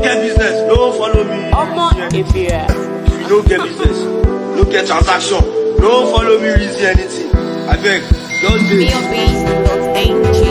get business, don't follow me. If you If you don't get business, don't get transaction, don't follow me reason anything. I beg, just do it. be